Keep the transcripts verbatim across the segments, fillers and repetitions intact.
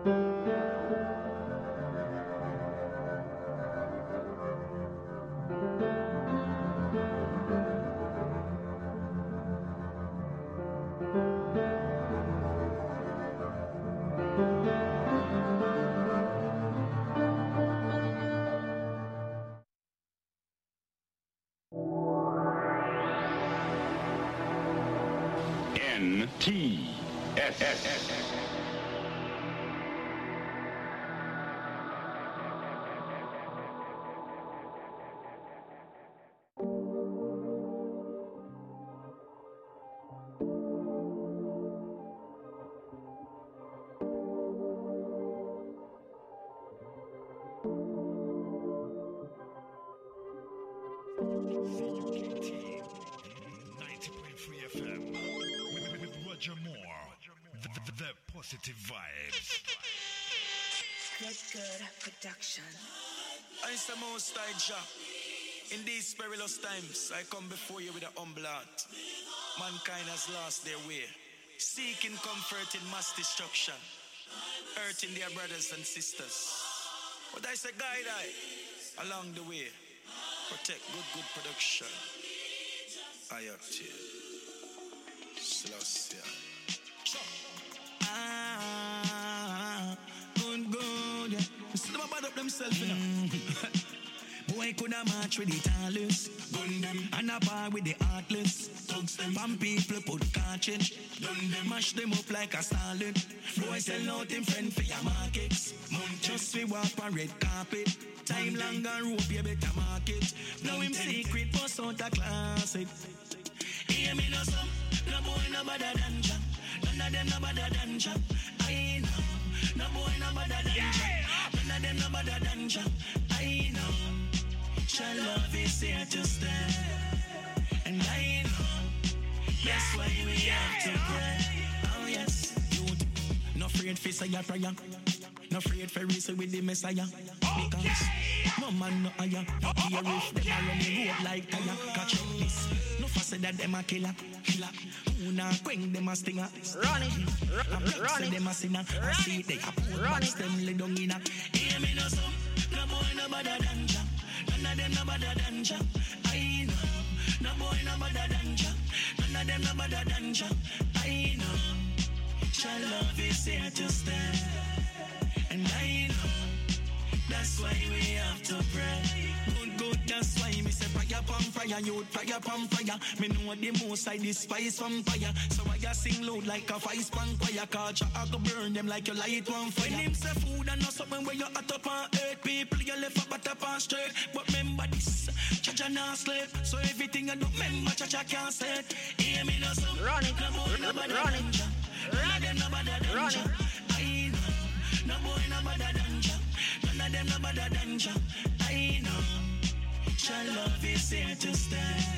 N T S S. Positive vibes. Good, good production. I am the Most High Jah. In these perilous times, I come before you with a humble heart. Mankind has lost their way, seeking comfort in mass destruction, hurting their brothers and sisters. But I say, guide I along the way, protect good, good production. I up to you. Selassie. Ah, good, good, yeah. Still them bad up themselves, you know. Boy coulda march with the tallest, gun them, and a bar with the heartless. Thugs them, from people put cartridge, done them, mash them up like a salad. Boy sell out him friend for your markets. Month just we walk on red carpet. Time long and rope you better market. Now him secret bust out a closet. Hear me no some, no boy no better than Jah. None of them no better than Jah. I know, no boy no better than Jah. None of them no better than Jah. I know, Jah love is here to stay. And I know, that's why we have to pray. Oh yes, youth, no afraid for say a prayer. No afraid for reason with the Messiah. Because no man no higher. No care if them a running road like tire. Catch up this. No faster that them a killer. Killer. Who na queng them a stinger. Run it. Run it. Them a sinner. I see they a poor box them lay down in a. Hear me no some. No boy no better than Jah. None of them no better than Jah. I know. No boy no better than Jah. None of them no better than Jah. I know. Jah love is here to stay. And I know, that's why we have to pray. Good, good, that's why me say fire upon fire, youth fire upon fire. Me know the most I despise from fire. So I just sing loud like a vice pan choir. Cause I go burn them like you light one fire. When him say food and not something where you hot up and hurt people, you left a butt up and straight. But remember this, Cha-Cha not sleep. So everything I do, remember Cha-Cha can't say it. Hear me no some. Run it, run it, run it. None of them no better than Jah. I know. No boy no better than Jah. None of them no better than Jah. I know, Jah love is here to stay.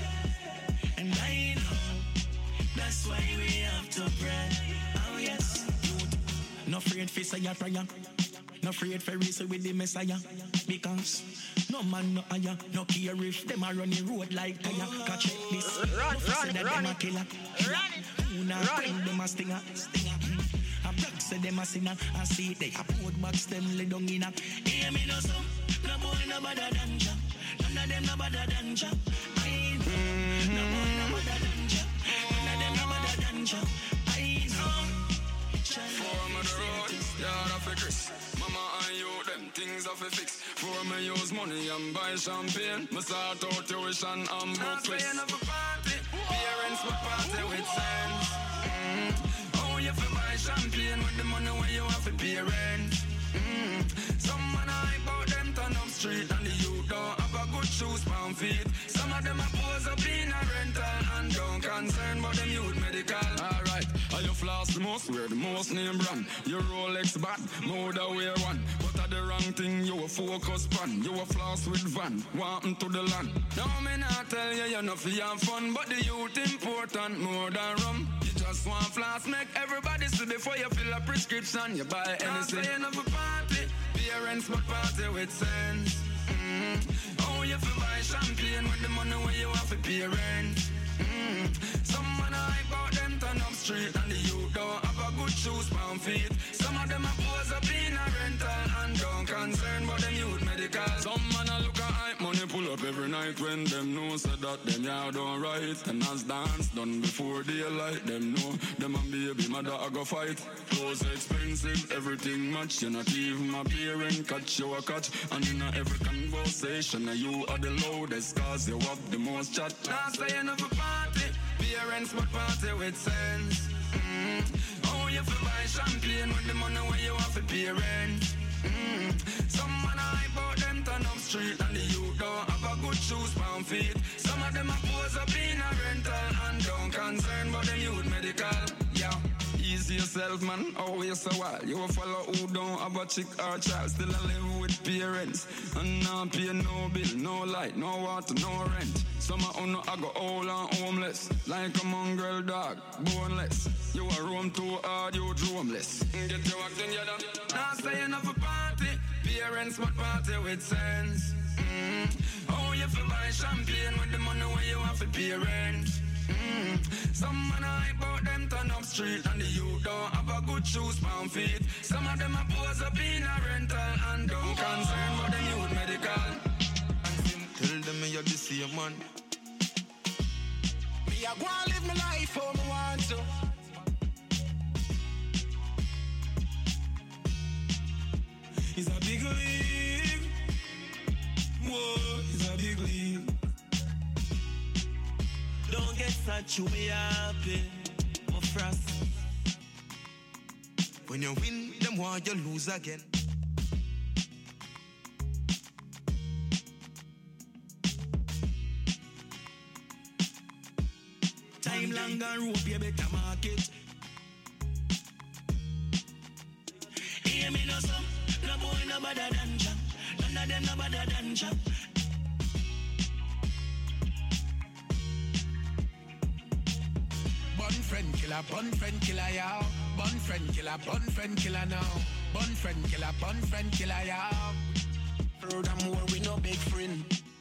And I know, that's why we have to pray. Oh yes, youth, no afraid for say a prayer. No afraid for reason with the Messiah. Because no man no higher. No care if them a running road like tire. Catch this. Run, no run, that run them it. a killer. Run it. Who na bring them a stinger. Stinger. A black say them a sinner. I see they a put box them lay down in a. Hear me no some. No boy no better than Jah. None of them no better than Jah. I know. No boy no better than Jah. None of them no better than Jah. I know. For me the road, yard of a Chris. Mama and you, them things of a fix. For me use money and buy champagne. Me start out tuition and book quiz. I'm of a party. Parents will party with sense. Mm. You have to buy champagne with the money where you have to pay rent. Mm. Some man hype out them turn up street and the youth don't have a good shoes on feet. Some of them are pose up in a rental and don't concern about them youth medical. Alright, are you floss the most? Wear the most name brand. Your Rolex bad, more the way one. But at the wrong thing you a focus pan. You a floss with van, walking to the land. Now me not tell you you're not for your fun, but the youth important more than rum. Just one floss, make everybody see before you fill a prescription. You buy anything. Saying of a party, parents but party with sense. Mm. Oh, you fi buy champagne with the money where you have to pay rent. Mm. Some man hype out them turn up street and the youth don't have a good shoes on feet. Some of them are pose up in night when them know so that them yard don't right. And as dance done before daylight, them know them and baby mother I go fight. Clothes expensive, everything match. You not even my parent catch you a catch. And in a every conversation, you are the loudest cause you have the most chat. Now say enough a party, parents but party with sense. Mm. Oh, you feel buy champagne with the money where you have to parents. Mm. Some man I bought them turn up street and the youth don't have a good shoes pound feet. Some of them are pose up in a rental and don't concern about them youth medical. Yeah, easy yourself man, always a while. You a follow who don't have a chick or child. Still a live with parents and not pay no bill, no light, no water, no rent. Some of you I go all on homeless, like a mongrel dog, boneless. You a roam too hard, you dromeless. Get your act together. Now say enough a party, parents but party with sense. Mm. Oh, you feel buy champagne with the money where you have to parents. Mm. Some man I bought them turn up street and the youth don't have a good shoes pound feet. Some of them are pose up in a rental and don't concern about them youth medical. Tell them me you're the same man. Me I go and live my life how me want to. It's a big league. Whoa, it's a big league. Don't get such you be happy, my frost. When you win, them want you lose again. Time long and rope, you better market. Hear me no some, no boy no better than jump. None of them no better than jump. Bun friend killer, bun friend killer, yeah. Bun friend killer, bun friend killer now. Bun friend killer, bun friend killer, yeah. Furthermore, we no big friend.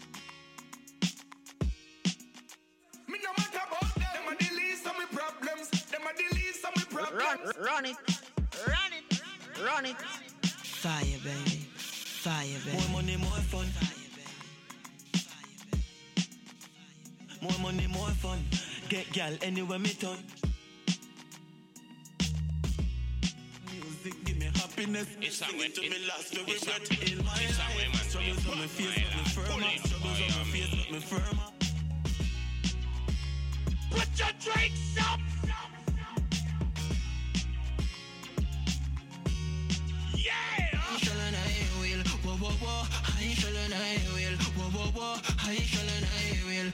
Me no matter about them. Them a the least of my problems. Them a the least of my problems. Run, run it, run it, run it. Fire, baby. Fire, baby. More money, more fun. Fire, baby. Fire, baby. More money, more fun. Get gal anywhere me turn. Music give me happiness. It's Sing way, it to it, me last the it's regret a, in my it's life. way, man. Struggles on my face, make me firmer. Struggles on my face, make me firmer. Put your drinks up. Yeah. I shall and I will. Whoa, whoa, whoa. I shall and I will. Whoa, whoa, whoa. I shall and I will.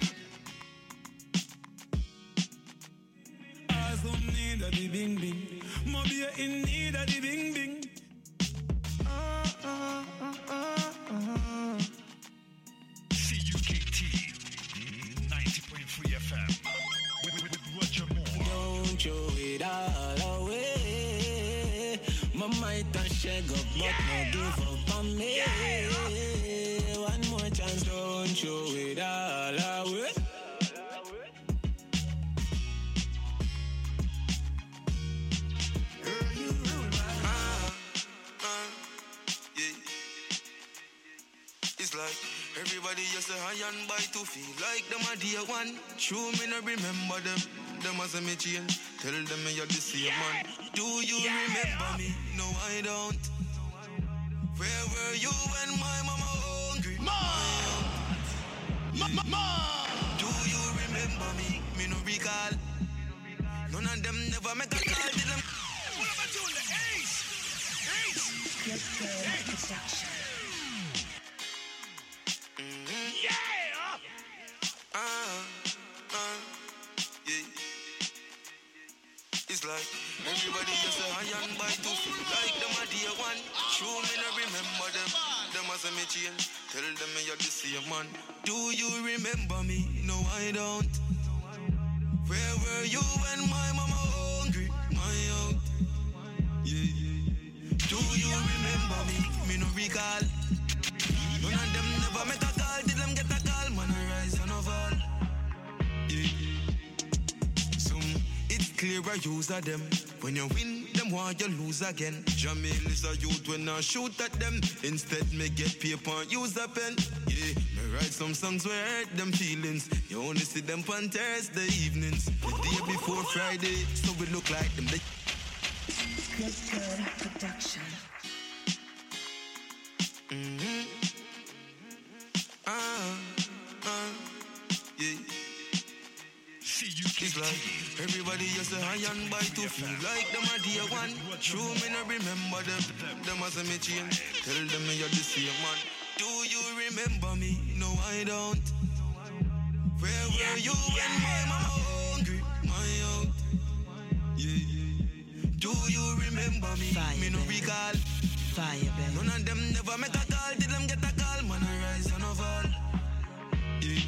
Some need of the bing bing. Maybe in need of the bing bing. Uh, uh, uh, uh, uh. C U K T ninety point three F M with, with, with Roger Moore. Don't throw it all away. My might and shake up, but yeah. No give up on me. Yeah. One more chance, don't throw it all away. Like everybody just say high and by to feel like them a dear one. True me no remember them. Them as a me change. Tell them me you're the same man. Do you yeah. remember me? No I don't. Where were you when my mama hungry? Mom! Mom! Mom! Do you remember me? Me no recall. None of them never make a call. Did them? What am I doing? The Ace! Ace! Get good production. Yeah. Uh, uh, yeah. It's like everybody just say high and by to feel like them a dear one. True me no remember them. Them as a me change. Tell them me you're the same man. Do you remember me? No I don't. Where were you when my mama hungry? My out. Yeah, yeah, yeah. Do you remember me? Me no recall. None of them never make a call. Did them get a call? Man I rise and of all. Yeah. Some it's clear I use of them. When you win, them want you lose again. Jamil is a youth when I shoot at them. Instead me get paper and use a pen. Yeah, me write some songs where I hurt them feelings. You only see them on Thursday evenings. The day before Friday, so we look like them. They Good, good production. mm-hmm. Ah, ah, yeah. It's like everybody just a high and by to feel like them a dear one. True, me no remember them. Them as a me change. Tell them me you're the same man. Do you remember me? No, I don't. Where were you when my mama hungry? My out. Yeah. Do you remember me? Fire, me no baby. recall. Fire, baby. None of them never make a call. Did them get a call? Man, I rise and I fall. Yeah.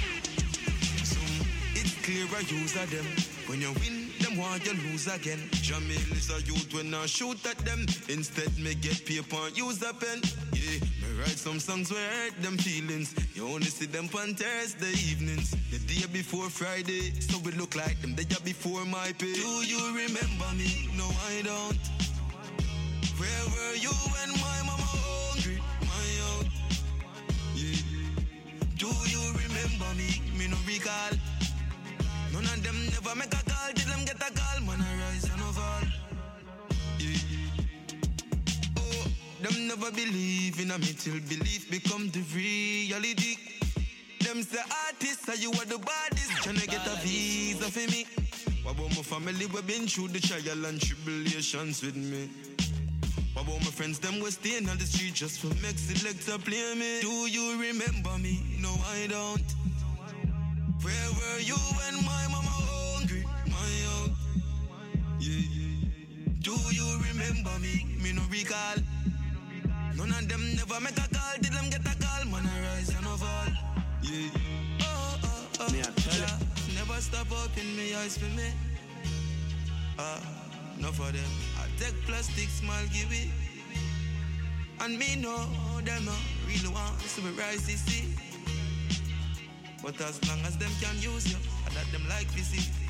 Clear a use of them. When you win, them want you lose again. Jamil is a youth when I shoot at them. Instead, me get paper and use a pen. Yeah, me write some songs where I hurt them feelings. You only see them on Thursday evenings. The day before Friday, so we look like them the day before my pay. Do you remember me? No, I don't. Where were you when my mama hungry? My out. Yeah. Do you remember me? Me no recall. None of them never make a call, till them get a call. Man, I rise and I fall. Yeah. Oh, them never believe in a me till belief become the reality. Them say artists, say you are the baddest. Tryna get a visa for me. What about my family, we been through the trial and tribulations with me? What about my friends, them we staying on the street just for make selector play me? Do you remember me? No, I don't. Where were you when my mama hungry? My out. Yeah. Do you remember me? Me no recall. None of them never make a call. Did them get a call? Man, I rise and I fall. Yeah. Oh, oh, oh. Me, I tell ya. Never stop up in me eyes for me. Ah, uh, no for them. I take plastic smile, give it. And me know them no really want to be rise, you see. But as long as them can use you, I let them like this.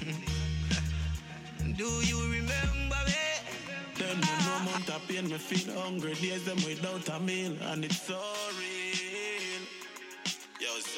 Do you remember me? Them ah. No amount of pain, me feel hungry. Days them without a meal, and it's so real. Yo, so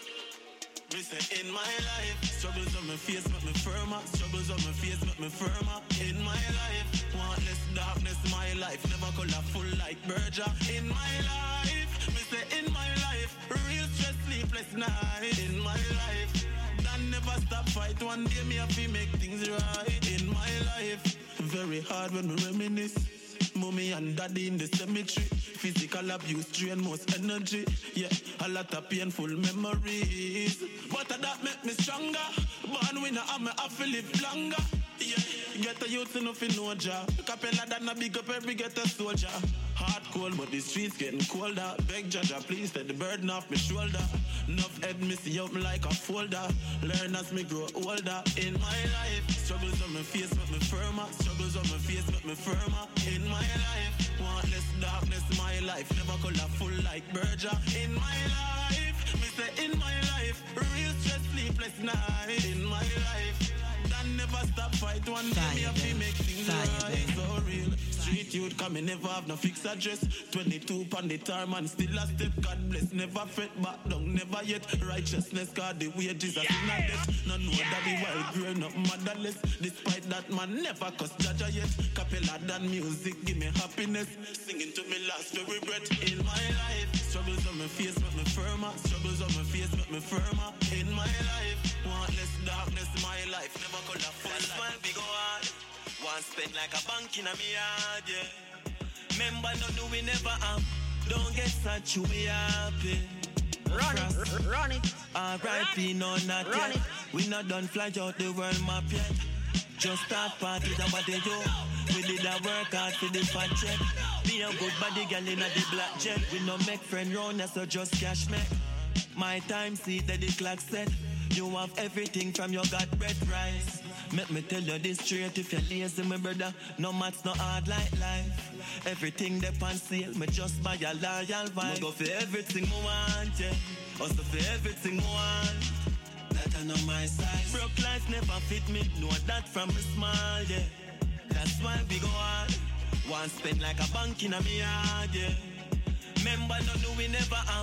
me say in my life, struggles on my face make me firmer. Struggles on my face make me firmer. In my life, want less darkness. My life never colorful like Berger. In my life, me say in my life, real stress, sleepless night. In my life, that never stop fight. One day me have to make things right. In my life, very hard when we reminisce. Mommy and daddy in the cemetery. Physical abuse drain most energy. Yeah, a lot of painful memories. But that make me stronger. Born winner, I'm a have to live longer. Yeah, get a youth enough in no job. Capella than a big up every get a soldier. Hard cold, but the streets getting colder. Beg Jaja, please take the burden off my shoulder. Enough head me see up like a folder. Learn as me grow older. In my life, struggles on my face make me firmer. Struggles on my face make me firmer. In my life, want less darkness. My life never colorful like Berger. In my life, me say in my life, real stress, sleepless night. In my life, that never stop fight. One day me have to make things right. So real. Street youth come and never have no fixed address. twenty-two pound the tar man still a step. God bless, never fret back down, never yet. Righteousness, God the wages are in a debt. No know daddy while growing up motherless. Despite that man never cuss Jaja yet. Capella than music give me happiness. Singing to me last very breath. In my life, struggles on my face make me firmer. Struggles on my face make me firmer. In my life, want less darkness. My life never colorful. That's why we go on. One spend like a bank in a me yard, yeah. Remember, no, no, we never have. Don't get such we happy. Run it, run it. R I P, no, not Run yet. it. We not done fly out the world map yet. Just start parties and what they do. We did a work hard for the fat check. Be a good body girl in a the black jet. We no make friend round, so just cash me. My time see that the clock set. You have everything from your God bread rice. Make me tell you this straight, if you're lazy, my brother, no maths, no hard like life. Everything they on sale, me just buy a loyal vibe. Me go for everything I want, yeah. Also for everything I want. That I know my size. Broke life never fit me, know that from a smile, yeah. That's why we go on. One spend like a bank in a me yard, yeah. Remember, no, no, we never have.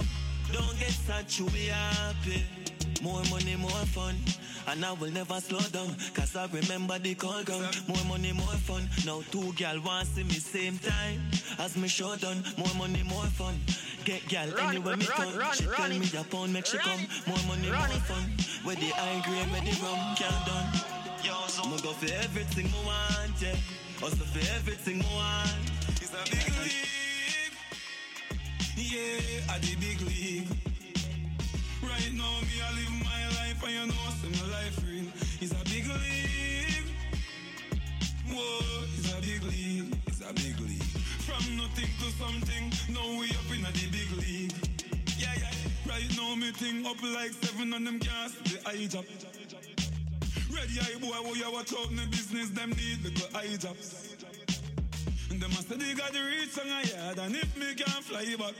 Don't get sad, you be happy. More money, more fun. And I will never slow down, cause I remember the call gun. More money, more fun. Now two gal want see me same time as me show done. More money, more fun. Get gal anywhere me come. She tell me a pound make she come. More money, more fun. Where the high grade, where the rum can't done. Yo, so I'ma go for everything I want, yeah. Also for everything I want. It's a big league. Yeah, at the big league. Right now, me I live my life and you know see my life real. It's a big league. Whoa, it's a big league. It's a big league. From nothing to something, now we up in a the big league. Yeah, yeah. Right now, me thing up like seven on them gas, the eye job. Ready eye boy, who you watch out in the business, them need little eye jobs. And them must say they got the reach on a yard, and if me can't fly back.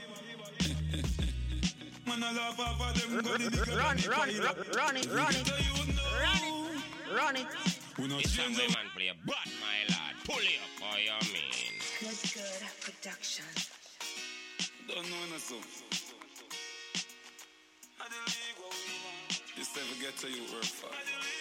Man, I laugh off of them, go the bigger Run, than the run, pilot. run it, run it, run it, run it. We not It's a change way them. man play a bad, my lad. Pull it up, how you mean? Good, good production. Don't know no so. This never get to you work for.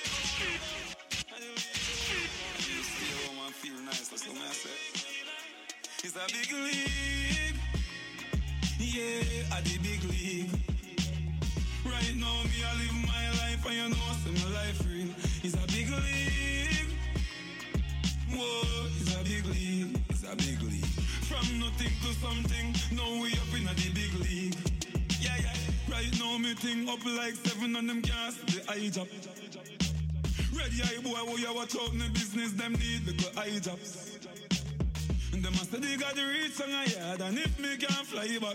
You stay home and feel nice, that's what I say. It's a big league. Yeah, at the big league. Right now, me I live my life and you know see my life real. It's a big league. Whoa, it's a big league. It's a big league. From nothing to something, now we up in a the big league. Yeah, yeah. Right now, me thing up like seven on them gas, the eye job. Ready eye boy, who you watch out in the business, them need little eye jobs. And them must say they got the reach on a yard, and if me can't fly back.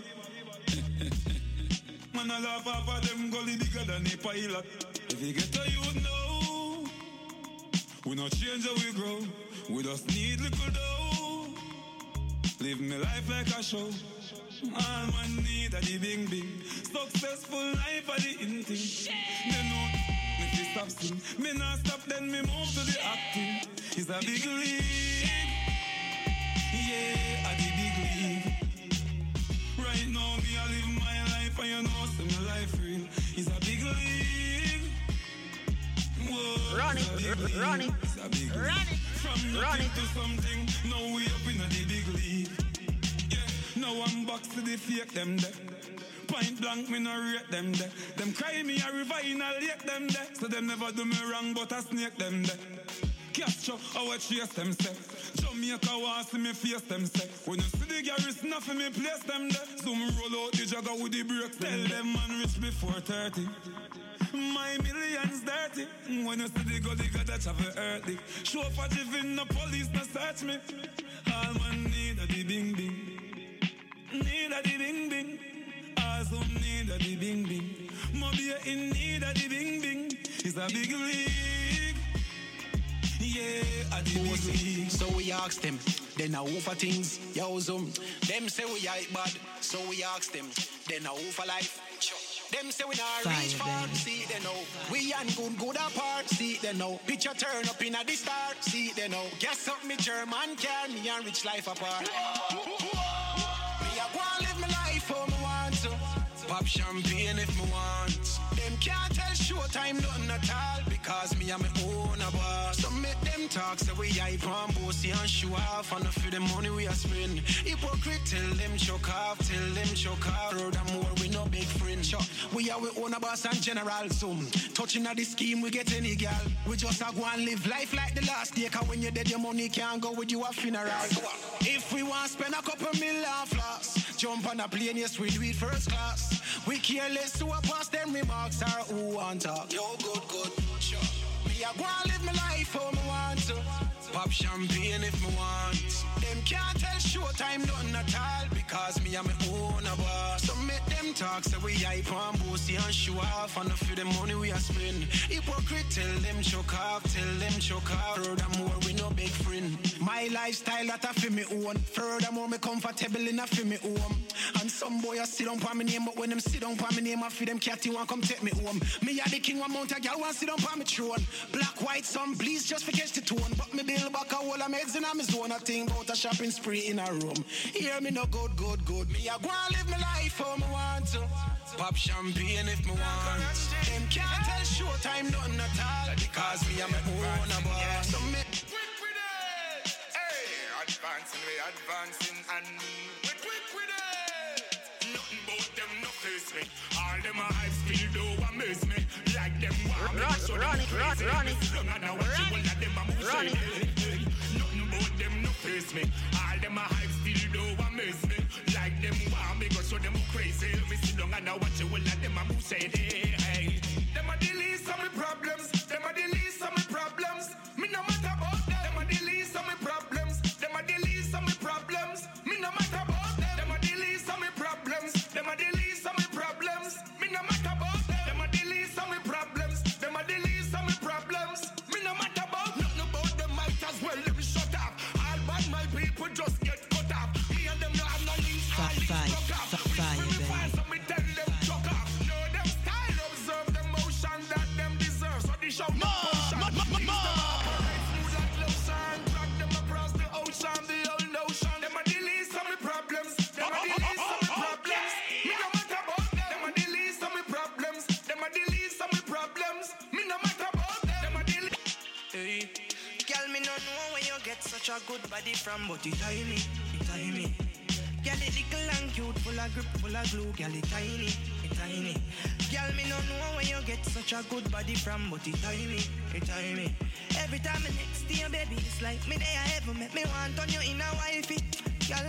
Man, I laugh off of them gully bigger than a pilot. If you get a youth now, we not change how we grow. We just need little dough. Live me life like a show. All man need a the bing bing. Successful life are the in thing. They know me fi stop sing. Me not stop then me move to the acting. It's a big league. Yeah, a the big league. Right now me I live my life and you know see my life real. It's a big league. Whoa, Run it, run it, it's a big run league. it, From run nothing it. to something, now we up in a the big league. Yeah, now I'm back to the fake them there. Point blank, me no rate them there. Them cry me a river in a lake them there. So them never do me wrong, but I snake them there. Capture how I chase them say. Jamaica want see me face them say. When you see the garrison off me place them there. Zoom roll out the jagger with the brakes. Tell them man rich before thirty. My millions dirty. When you see the gully got that have a earthy. Show for giving the police no search me. All man need a the bing bing. Need a the bing bing. All some need a the bing bing. Mobile in need a the bing bing. It's a big league. Yeah, I did. So we asked them, then I over things, yo zoom. Them say we are bad, so we asked them, then I over life. Them say we not reach far, see they know. We and good, good apart, see they know. Picture turn up in a the start, see they know. Guess up me German car, me and rich life apart. Me I go and live my life how me want to. Pop champagne if me want. Them can't tell showtime nothing at all because me and my own a boss. So make them talk so we hype and bossy and show off and for the money we are spend. Hypocrite tell them choke off, tell them choke off. Furthermore we no big friend. Sure. We are we own a boss and general zoom. Touching at the scheme we get any gal. We just a go and live life like the last day. Cause when you're dead your money can't go with you a funeral. If we want spend a couple million floss, jump on a plane yes we do it first class. We care less to a pass them remarks are who want talk. Yo, good, good, sure. Me a go and live my life how me want to. Pop champagne if me want. Them can't tell showtime nothing at all because me and my own a boss. So make them talk so we hype and bossy and show off and for the money we are spend. Hypocrite tell them choke off, tell them choke off. Furthermore, we no big friend. My lifestyle that I feel me own. Furthermore, me comfortable in a feel me home. And some boy a sit down for me name, but when them sit down for me name, I feel them catty want come take me home. Me a the king one mount a girl want sit down for me throne. Black, white, some bleach just for catch the tone. But me build back a whole of my eggs in a me zone. I think about a shopping spree in a room. Hear me no good, good, good. Me a go and live my life how me want to. Pop champagne if me want. Them can't tell showtime nothing at all. Because me a my own a boss. So me quick with it. Hey, advancing, we advancing and we quick with it. Nothing about them no face me. All them a hype still do amaze me. Like them want me to show them crazy. Run it, run it, run it. Nothing about them no face me. All them a hype still do amaze me. Like them want me go show them crazy. Me sit down and I watch you all of them a move say hey, hey. Them a the least of me problems. Them a the least of me problems. Me no matter about them. Them a the least of me problems. Them a the least of me problems. Me no matter about them. Them a the least of me problems. Them a the least of me problems. Me no matter about them. Them a the least of me problems. Them a the least of me problems. Me no matter about nothing about them. Might as well let me shut up. All bad my people just get cut off. Me and them no have no links. All links broke off. We will find some me tell them chuck off. Know them style, observe the motion that them deserve. So they show no potion. These them operate smooth like lotion. Drag them across the ocean, the old notion. Them a the least of me problems. Them a the least of me problems. Me no matter about them. Them a the least of me problems. Them a the least of me problems. Me no matter about them. Them a the least. Hey, girl, me no know where you get such a good body from, but it tiny, it tiny. Girl, it little and cute, full of grip, full of glue. Girl, it tiny, it tiny. Girl, me no know where you get such a good body from, but it tiny, it tiny. Every time I next to you, baby, it's like me there I ever met me want on you in a wifey. Girl,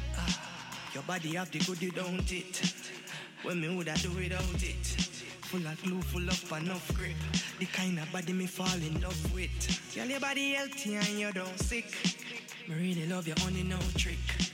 ah, your body have the good, you don't it. When me woulda do without it. Full of glue, full of enough grip. The kind of body me fall in love with. Girl, your body healthy and you don't sick. Me really love your honey, no trick.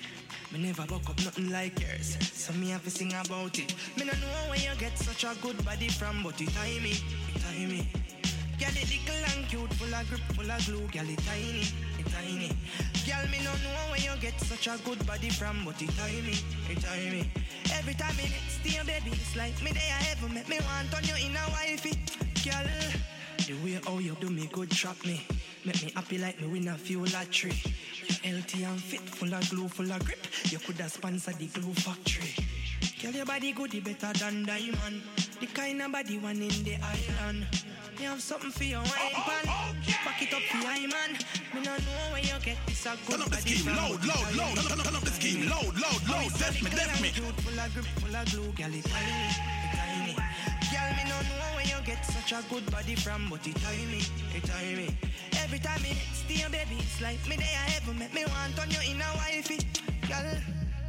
Me never buck up nothing like yours, so me have to sing about it. Me no know where you get such a good body from, but it tiny, it tiny. Girl, it little and cute, full of grip, full of glue. Girl, it tiny, it tiny. Girl, me no know where you get such a good body from, but it tiny, it tiny. Every time me next to you, baby, it's like me there I ever met me want on you in a wifey. Girl, the way how you do me good trap me. Make me happy like me win a few lottery. You're healthy and fit, full of glue, full of grip. You coulda sponsored the glue factory. Girl, your body goodie better than diamond. The kind of body one in the island. You have something for your wine pan. Back it up for your man. Me no know where you get this a good body. Turn up the scheme, loud, loud, loud. Turn, turn up the scheme, loud, loud, loud. Def me, def me. Full of grip, full of glue. Girl, it's tiny, it's tiny. Girl, me no know where you get such a good body from, but it tiny, it tiny. Every time me next to you, baby, it's like me there I ever met me want on you in a wifey. Girl,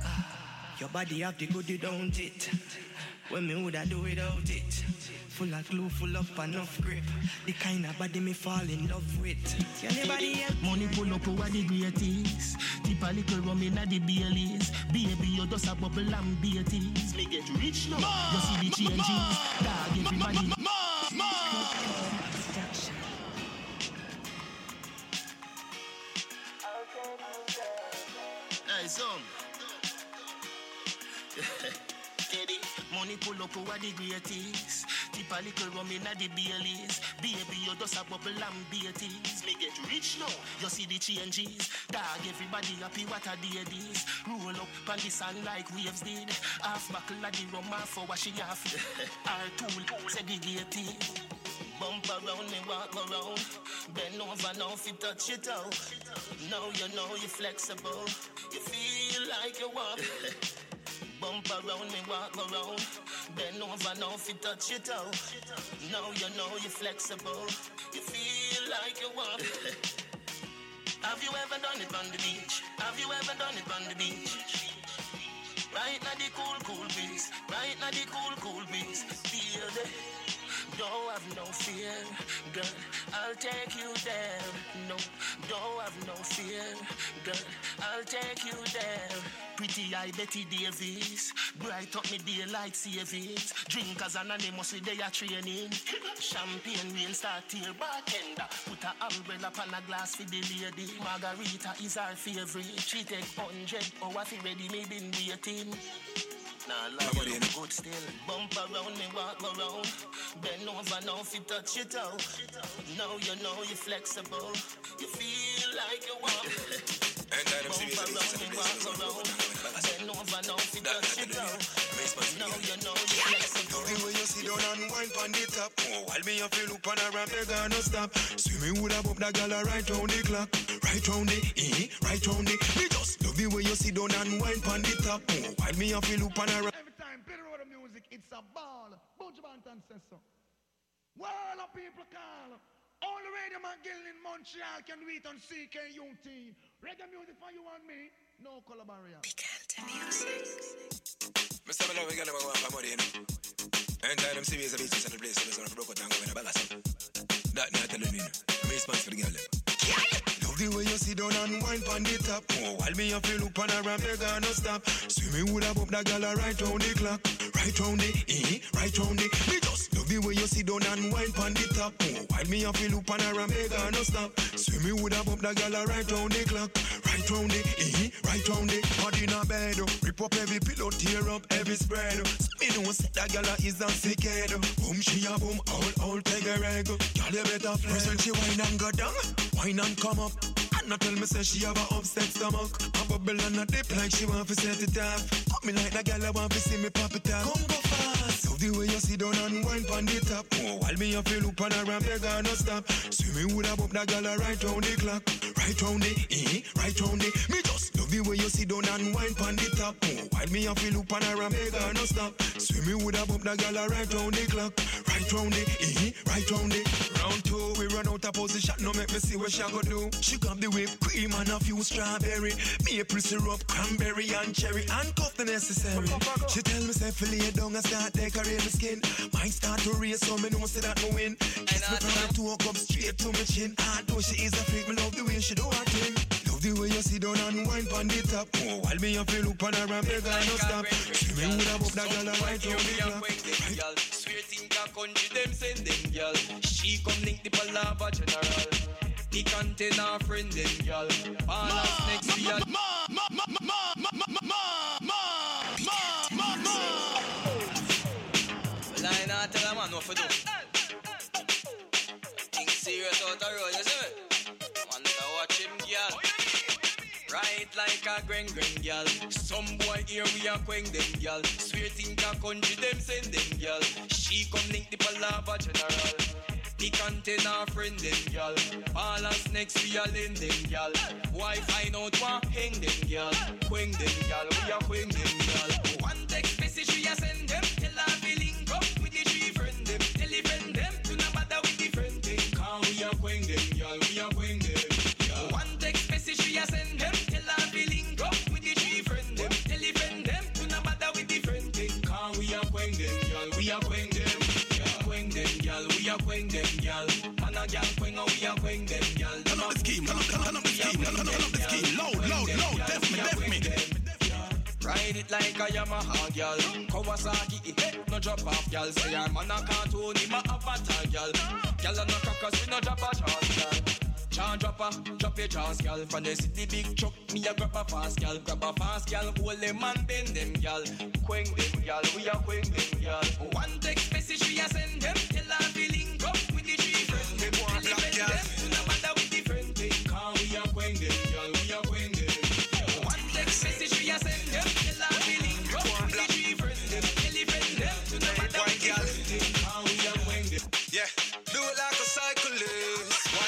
ah, your body have the good, you don't it. When me woulda do without it. Full of glue, full of enough grip. The kind of body me fall in love with. Can anybody help? Money pull up over the greatest. Tip a little rum inna the Baileys. Baby, you just a bubble and beaties. Me get rich now. Ma, you see the changes. Dog everybody. Ma, ma, ma. Hey, son. Steady. Money pull up over the greatest. Tip a little rum inna the Baileys. Baby, you just a bubble and beaties. Me get rich now. You see the changes. Dog everybody happy what a day this. Roll up on the sun like waves did. Half buckle of the rum half for wash it off. Our tool segregated. Bump around me walk around. Bend over now if you touch it out. Now you know you're flexible. You feel like you walk. Bump around me, walk around. Bend over now if you touch it out. Now you know you're flexible. You feel like you want. Have you ever done it on the beach? Have you ever done it on the beach? Right now the cool, cool breeze. Right now the cool, cool breeze. Feel the don't have no fear, girl, I'll take you there. No, don't have no fear, girl, I'll take you there. Pretty eye Betty Davis, bright up me daylight savings. Drinkers anonymous with their training. Champagne rain start here, bartender. Put a umbrella on a glass for the lady. Margarita is our favorite. She take hundred hours for ready, me been waiting. Nah, love you look good still. Bump around me, walk around. Bend over now if you touch it out. Now you know you're flexible. You feel like you want. Bump around me, walk around. Bend over now if you touch it out. Now you know you're flexible. The way you sit down and wine pon the top. Oh, while me up you look on a ramp, you gonna stop. See me would have up that gal right round the clock. Right round the, eh, right round the. Me just love the way you sit down and wine pon the top. Oh, while me up you look on a ramp. Every time Bill Road of music, it's a ball. Bunch of Bantan says so. World of people call. Only Radio McGill in Montreal can do it on C K U T. Reggae music for you and me. No color barrier. Picante music. Mister Malone, we got them one for money, you know. Anytime them serious of bitches in the place, so they're broke out and go in a bag of stuff. That not telling me, I'm responsible for the girl. Love the way you sit down and wine pon the top. Oh, while me up you look on a ramp, you gonna stop. See me would have up that gal right round the clock. Right round the, eh, right round the. Me just love the way you sit down and wine pon the top. Oh, while me up you look on a ramp, you gonna stop. See me would have up that gal right round the clock. Right round the, eh, right round the. Hot in a bed, rip up every pillow, tear up every spread. Me know say that gal is a sick head. Boom, she a boom, all, all take a reg. Gal you better flex when she wine and go down. Wine and come up. And not tell me say she have a upset stomach. A bubble and a dip like she want to set it off. Cut me like that gal I want to see me pop it off. Come go fast. Love the way you sit down and wine pon the top. Oh, while me up you look on a ramp, you gonna stop. See me would have up that gal right round the clock. Right round the, eh, right round the. Me just love the way you sit down and wine pon the top. Oh, while me up you look on a ramp, you gonna stop. See me would have up that gal right round the clock. Right round the, eh, right round the. Round two, we run out of position. No make me see what she go do. She got the whipped cream and a few strawberry, maple syrup, cranberry and cherry, and cuff the necessary. She tell me say fill it down and start decorate my skin. Mine start to race so me know say that me win. Kiss me from the toe up straight to my chin. Although she is a freak, me love the way she do her thing. Love the way you sit down and wine pon the top. Oh, while me up you look on her and beg her no stop. See me would have up that girl right on the clock. Sweet thing can country them send them girl. She come link the Palava General. The content our friend them girl. All us next year. Ma ma ma ma ma ma ma ma ma ma ma. Well I not tell a man what to do. Think serious out the road, you see me? Man to watch him girl. Right like a greng greng girl. Some boy here we are queng them girl. Sweet thing can country them send them girl. She come link the Palava General. The content our friend them girl. All us next we are lend them girl. Why find out what hang them girl. Queng them girl, we are queng them girl. One text message we are send them. Tell her we link up with the three friend them. Tell the friend them to not bother with the friend them. Cause we are queng them girl, we are queng them girl. One text message we are send them. Tell her we link up with the three friend them. Tell the friend them to not bother with the friend them. Cause we are queng them girl, we are queng them. Queng them, girl, we are queng them, girl. Man a girl queng, we are queng them, girl. Turn up the scheme, turn up, turn up the scheme, turn up the scheme. Loud, loud, loud, def me, def me. Ride it like a Yamaha, girl. Kawasaki, it no drop off, girl. Say your man a cartoon, him a avatar, girl. Girl a no crackers, we no drop a chance, girl. Jaw dropper, drop your jaws, girl. From the city big truck, me a grab a fast, girl. Grab a fast, girl. Hold them and bend them, girl. Queng them, girl. We are queng them, girl. One text message we a send them. Tell her we link up with the three friends. Them want black, girl. No matter with the friend thing. Cause we are queng them, girl. We are queng them. One text message we a send them. Tell her we link up with the three friends. Them tell the friend them. No matter with the friend thing. Cause we are queng them. Yeah, do it like a cyclist. Wine and pay.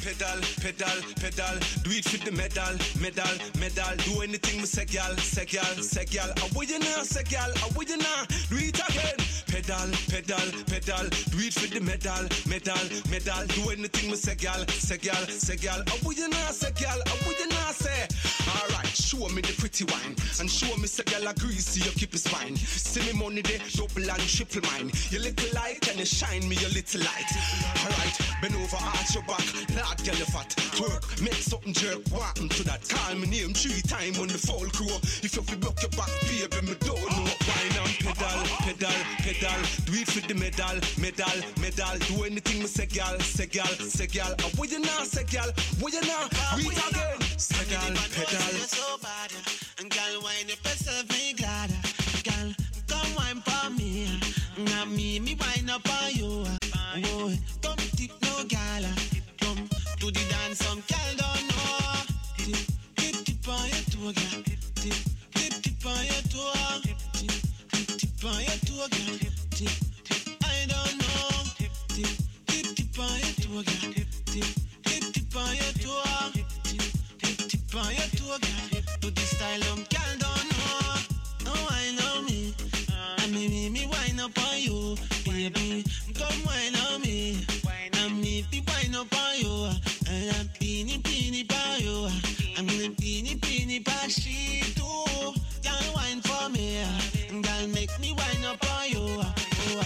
pedal, pedal, pedal. Do it for the medal, medal, medal. Do anything me say, gal, say, gal, say, gal. I will you now, say, gal, I will you now. Do it again. Pedal, pedal, pedal. Do it for the medal, medal, medal. Do anything me say, gal, say, gal, say, gal. I will you now, say, gal, I will you now, say. Alright, show me the pretty wine and show me say, gal, I greasy, you keep it fine. See me money there, double and triple mine. You little light and you shine me your little light. Alright, bend over, arch your back, lad, girl, you fat. Twerk, make something jerk, welcome to that. Call me name three times on the fall crew. If you feel block your back, baby, me don't know. Wine and pedal, pedal, pedal. Do it for the medal, medal, medal. Do anything me say, gal, say, gal, say, gal. I will you now, say, gal, will you now? Read again. Say, gal, pedal. You're so bad, and gal, wine your yourself, me glad. Gal, come wine for me, now me, me wine up on you. Oh, come tip no gal, come to the dance, some gal don't know. Tip, tip, tip on your toe, gal. Tip, tip, tip on your toe. Tip, tip, tip on your toe, gal. Tip, tip, I don't know. Tip, tip, tip, tip on your toe, gal. Tip, tip, tip on your toe. Tip, tip, tip on your toe, gal. To the style, um, gal don't know. Oh, I know me. And me, me, me wine up on you, baby. Come wine on me. And me, be wine up on you. And I'm peeny, peeny by you. I'm gonna peeny, peeny by she too. Girl, wine for me. Girl, make me wine up on you. Oh,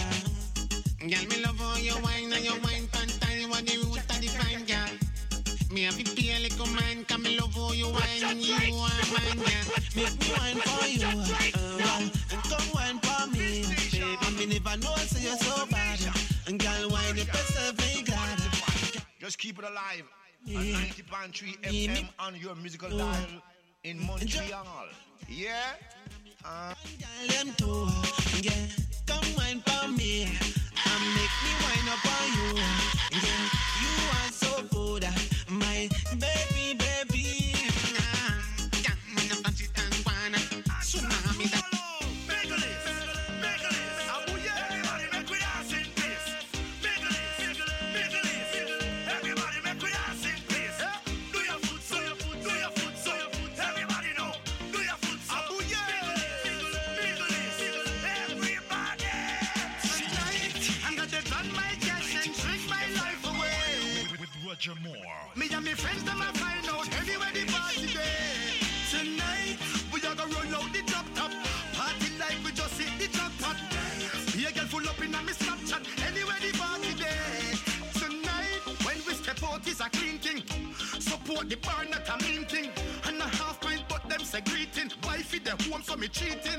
girl, me love how you wine and you wine pantal. What the root of the fine, girl. Me have to pay a little man. Cause me love how you wine and you are mine, girl. Make me wine for you. Uh, and come wine for me, baby. Me never know so you're so bad. And girl, wine your yourself, be glad. Just keep it alive. Yeah. On ninety point three F M on your musical dial in Montreal. Yeah? Uh. Them too, yeah. Come wine for me and make me wine up on you. Yeah, you are so good, my baby, baby. Me and me friends, them a find out anywhere the party day. Tonight, we are gonna roll out the drop top. Party like we just hit the jackpot. Be a girl full up in a me Snapchat. Anywhere the party day. Tonight, when we step out, is a clean thing. Support the bar, not a mean thing. And a half pint, but them say greeting. Wifey, the home, so me cheating.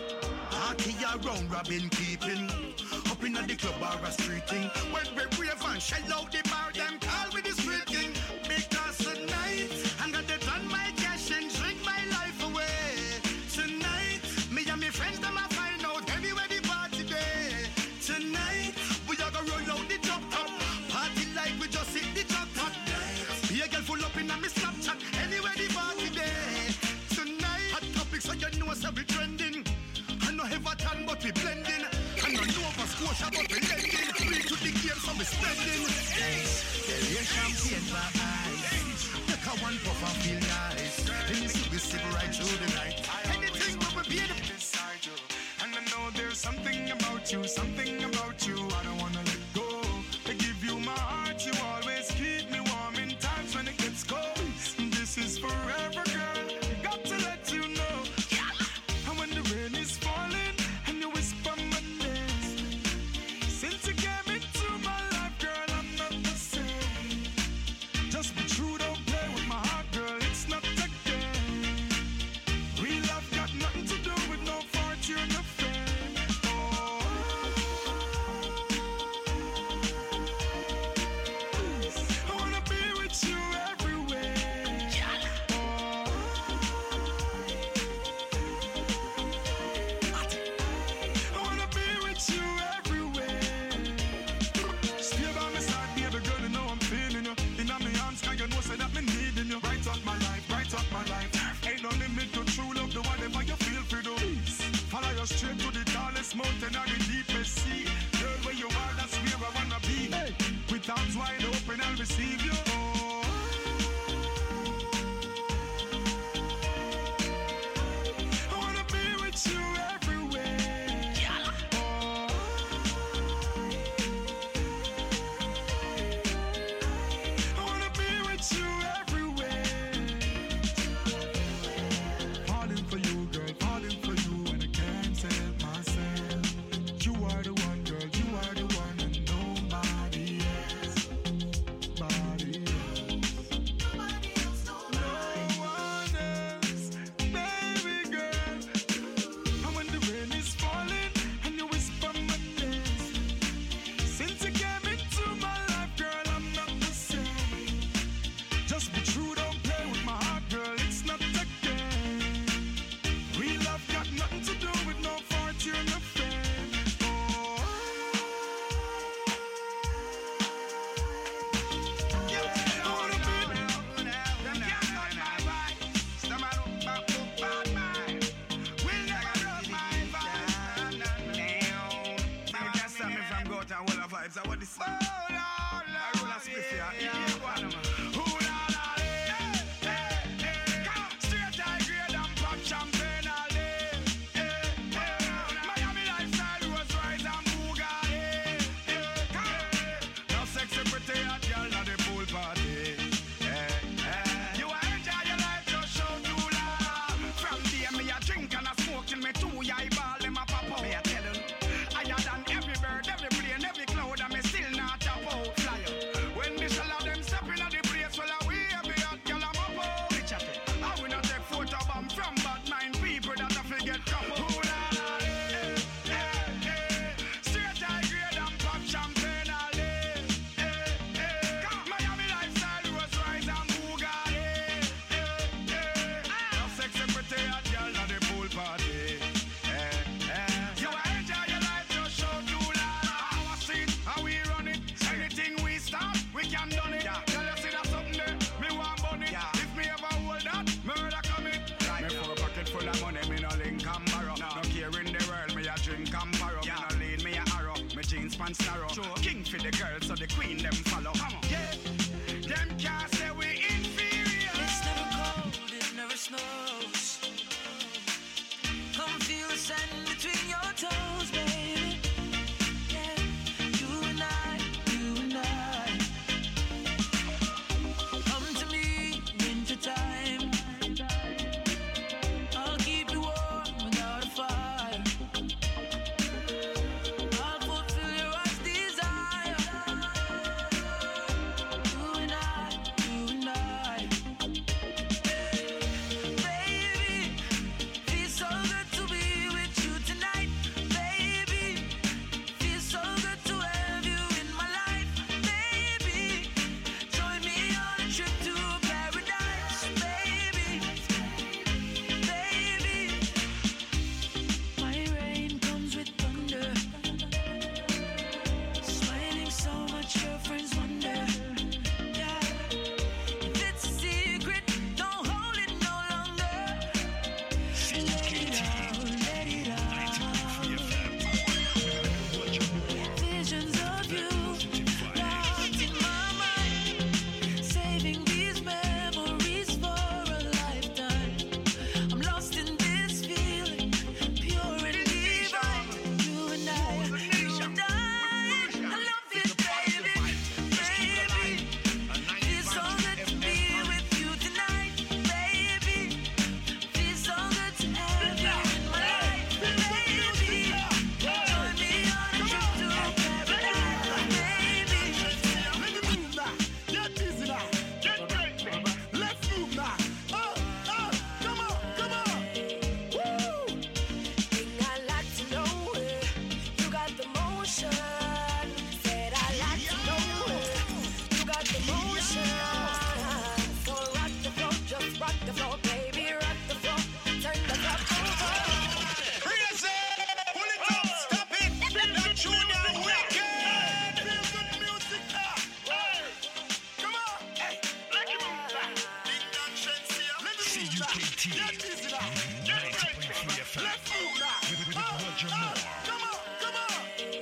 Party around, Robin keeping. Up in the club or a street thing. When we brave and shell out the bar, them call with the street king. Because tonight, I'm gonna turn my cash and drink my life away. Tonight, me and me friends, them a find out anywhere the party day. Tonight, we are gonna roll out the drop top. Party like we just hit the jackpot. Be a girl full up in a me Snapchat. Anywhere the party day. Tonight, hot topics so you know so we trending. I know Everton but we blending. I know Nova Scotia but we lending. Free to the game so we spending. Tell your champagne my eyes. Take a one puff and feel nice. And you see we sip right through the night. Anything but we be the beside you. And I know there's something about you, something about you I don't wanna let go. I give you my heart, you always keep me warm in times when it gets cold. This is forever, girl. Got to let you know. And when the rain is falling and you whisper my name, since you came into my life, girl, I'm not the same. Just be true, don't play with my heart, girl, it's not a game. Real love got nothing to do with no fortune or fame. Oh, I wanna be with you everywhere. I wanna be with you everywhere. Stay by my side, baby girl, you know I'm feeling you. In my arms, cause you know say that me needing you. Bright up my life, bright up my life. Ain't no limit to true love, the whatever you feel for do. Follow you straight to the tallest mountain or the deepest sea. Girl, where you are, that's where I wanna be. With arms wide open, I'll receive you. Oh, pants narrow. Sure. King for the girls, so the queen them follow. Come on. Yeah, them can't say we inferior. It's never cold, it never snows. Come feel the sand between your toes, baby. Yeah, you and I, you and I. Come to me, winter time. I'll keep you warm without a fire. I'll fulfill your heart's desire. You and I, you and I. Baby, feels so good to be with you tonight. Baby, feels so good to have you in my life. Baby, join me on a trip to paradise. Baby, baby, my rain comes with thunder. Smiling so much your friends wonder. Yeah, if it's a secret, don't hold it no longer. Let it out, let it out. Visions of you locked in my mind, saving these memories for a lifetime. I'm lost in this feeling, pure and divine. You and I, you and I, I love you, baby, baby. Feels so good to be with you tonight, baby. Feels so good to have you in my life, baby. Join me on a trip to paradise, baby. Let's move now. Get busy now. Get ready. Let's move now. Oh, oh, come on, come on. Woo! Thing I like to know it. You got the motion. Said I like to know it. You got the motion. So rock the floor, just rock the floor, baby. Rock the floor, turn the club over. Crazy! Pull it up, stop it! That tune is wicked! Feel good music now. Hey, come on. Hey, let it move now. Big Dan Trends here. Let it C move U now. K T Get busy now. Get ninety ready. point three F M. Let's move now. With- with Oh, Roger oh, Moore. come on, come on.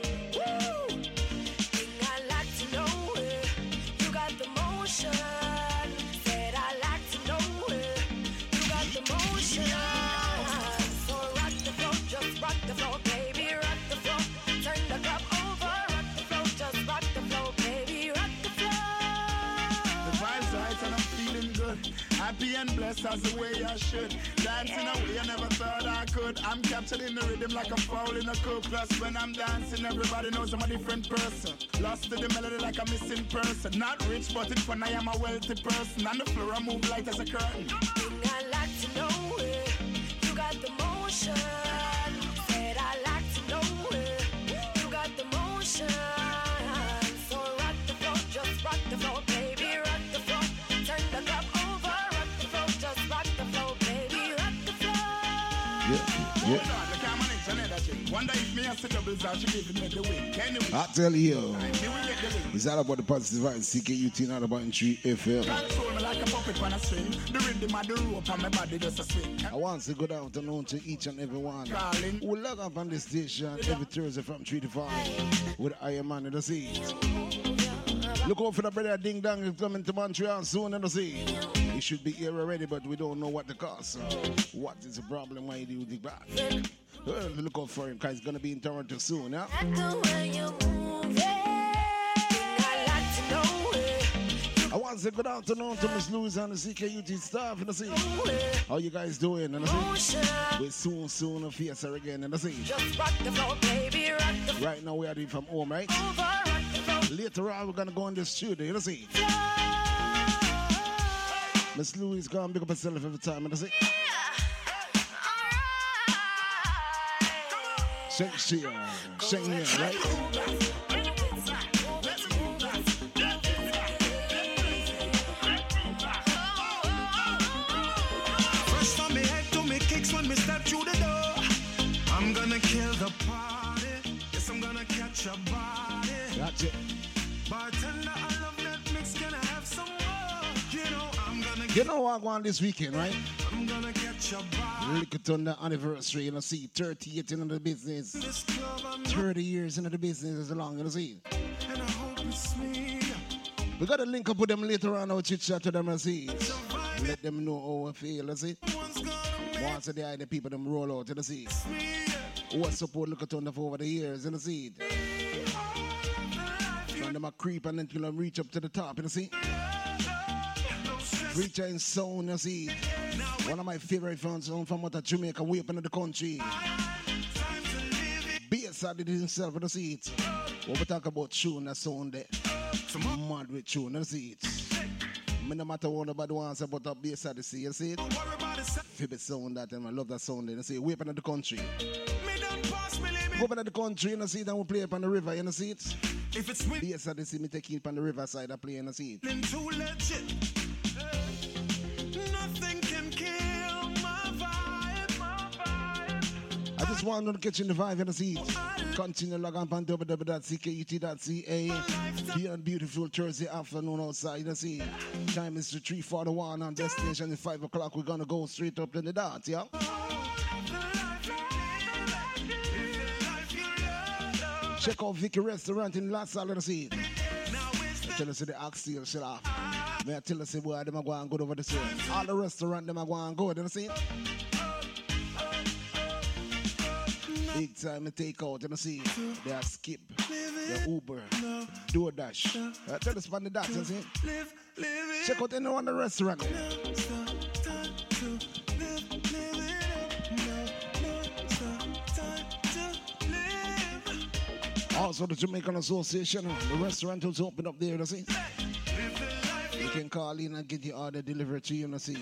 Woo! Thing I like to know it. You got the motion. Said I like to know it. You got the motion. So rock the floor, just rock the floor, baby. Rock the floor, turn the club over. Rock the floor, just rock the floor, baby. Rock the floor. The vibe's right and I'm feeling good. Happy and blessed as the way I should. Dancing a way I never thought I could. I'm captured in the rhythm like a foul in a cook. Plus when I'm dancing, everybody knows I'm a different person. Lost to the melody like a missing person. Not rich, but in fun I am a wealthy person. On the floor I move light as a curtain. Thing I like to know it. You got the motion. Said I like to know it. You got the motion. So rock the floor, just rock the floor, baby. Rock the floor, turn the club over. Rock the floor, just rock the floor, baby. Rock the floor. Hold on, look at my next another thing. Wonder if me has the doubles out, she giving me the win. Anyway, I tell you, me we get the win. it's all about the positive vibes. C K U T, not about in three F M. Control me like a puppet on a string. The rhythm of the rope on my body just a swing. I want to say good afternoon to each and every one Darling. who log up on this station every Thursday from three to five with Iron Man in the seat. Look out for the brother Ding Dong is coming to Montreal soon in the seat. He should be here already, but we don't know what the cost. So what is the problem? Why do you think that? Well, look out for him because he's going to be in Toronto soon, yeah? I want to say good afternoon to Miss Louise and the C K U T staff in the scene. How you guys doing in the scene? We're soon, soon a fiesta again in the scene. Just rock the floor, baby. Rock the floor. Right now we are doing from home, right? Over, rock the floor. Later on we're going to go in the studio, you see. Miss Louise gonna pick up herself every time, you see. Shake, shake, shake, right? When we step through the door, I'm gonna kill the party. Yes, I'm gonna catch a body. That's it. Bartender, I love that mix. Can I have some more? You know, I'm gonna You know what I want this weekend, right? I'm gonna catch your body. Look at on the anniversary, you know, see, thirty-eight into the business. thirty years into the business is long, you know, see. And I hope it's me. We got to link up with them later on, our chit chat to them, you see. Let them know how we feel, you see. Once they are the people, them roll out, you know, see. What support look at on for over the years, you know, see. And them a creep and then you know, reach up to the top, you know, see. Reach in sound, you see. One of my favorite fans from out of Jamaica, way up in the country. Bass had it himself, you know, see it. When we talk about tune, that sound there. Mad with tune, you know, see it. Me no matter what nobody wants about that bass had to see, you see it. Favorite sound that, and I love that sound there, you see. Way up in the country. Go up in the country, you know, see it, and we play up on the river, you know, see it. If it's with bass had to see me take it on the riverside, I play, you know, see it. Too legit. Nothing can kill my vibe, my vibe. I just want to catch in the vibe, you know, see it. Continue log on w w w dot c k u t dot c a. Beyond beautiful Thursday afternoon outside, you know, see. Time is three forty-one on destination at five o'clock. We're going to go straight up to the dot, yeah? Check out Vicky Restaurant in La Salle, you know, see. I tell us the oxtail shut off. May I tell us where them are going to go over the sea. All the restaurant them are going to go, you know, see. Big time take out, you know, see. They are Skip, they are Uber, DoorDash. I tell us about the dots, you know, see. Check out anyone in the restaurant. Also, the Jamaican Association, the restaurant was open up there, you know, see. You can call in and get your order delivered to you, you know, see.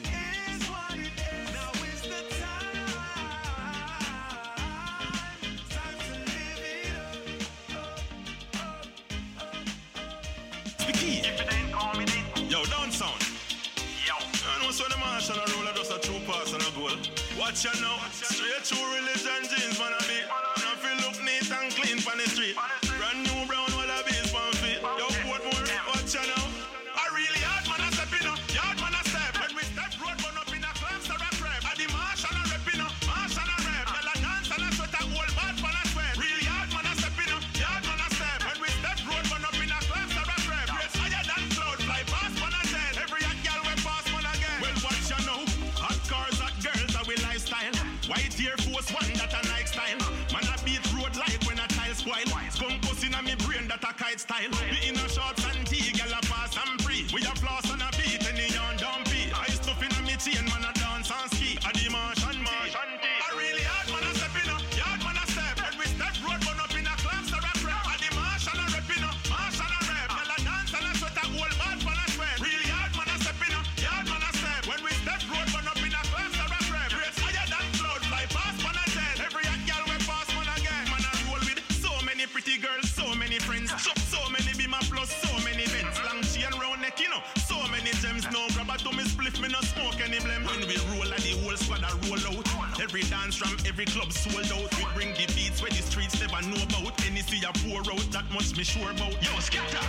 Yo, down sound. Yo. I know so the marshal and roller just a true pass and a goal. Watch ya now. Straight true religion jeans man a beat. Now feel look neat and clean on the street. Brand new brown wallabies on feet. Yo, Portmore, watch ya now. I really hard man a step in up. Yard man a step. When we step road run up in a class or a crab. I the marshal a rep in up. Marshal a rep. Tell a dance and a sweat a whole bad fan a sweat. Really hard man a step in up. Yard man a step. When we step road run up in a class or a crab. Race higher than cloud fly past man a jet. Every hot girl we pass man again. Well, watch ya now. Hot cars, hot girls, are we lifestyle. White Air Force One, that a Nike style. Man a beat road like when a tile spoil. Skunk puss in a me brain, that a kite style. We in a shorts and tee, girl a pass and free. We a floss and a beat, any yarn dumpy. I stuff in a me chain, man a dance and ski. A the marsh and marsh and tea. I really hard man a step in a, yard man a step. When we step road run up in a class or a crap. A the marsh and a rep in a, marsh and a rep. Girl a dance and a sweat a whole bad fan a sweat. Really hard man a step in a, yard man a step. When we step road run up in a class or a crap. Race higher than cloud fly past man a jet. Every hot girl we pass man again. Man a roll with so many pretty girls, so many friends. So, so many be my plus, so many events. Long chain round neck, you know. So many gems, no grabber to me spliff, me no smoke any blem. When we roll and the whole squad a roll out. Every dance from every club sold out. We bring the beats where the streets never know about. Any see a pour out, that much me sure about. Yo, Skepta!